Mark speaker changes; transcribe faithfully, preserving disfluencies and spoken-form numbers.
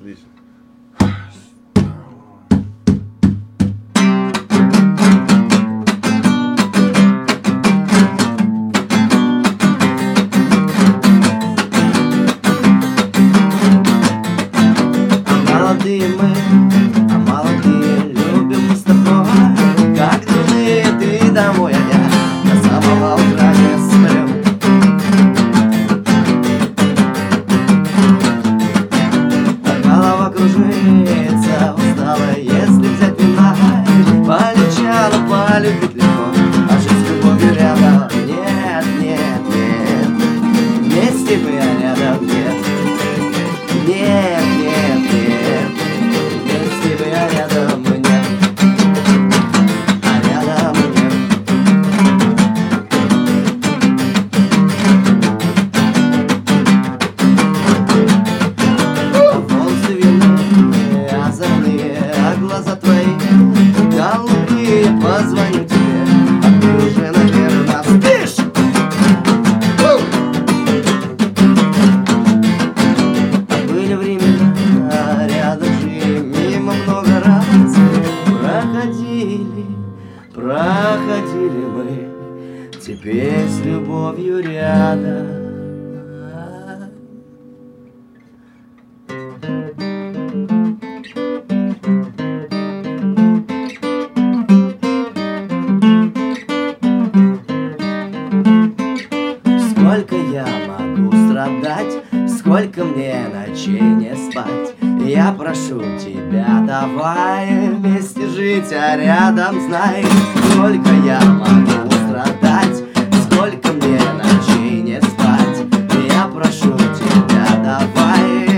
Speaker 1: Отлично.
Speaker 2: Молодые мы, а молодые любим мы с тобой. Как дурные ты домой, а я до самого утра не сплю. Голова кружится, устала, если взять вина. Полечала, полюбить легко, а жить с любовью рядом. Нет, нет, нет, вместе мы, а рядом нет. Нет, нет, нет, вместе мы, а рядом нет. А рядом нет. Волосы винные, озорные, а глаза твои голубые. Позвоню тебе, а ты уже, наверное, спишь. А были времена, рядом жили, мимо много раз проходили, проходили мы, теперь с любовью рядом. Сколько я могу страдать, сколько мне ночей не спать. Я прошу тебя, давай вместе жить, а рядом знай. Сколько я могу страдать, сколько мне ночей не спать. Я прошу тебя, давай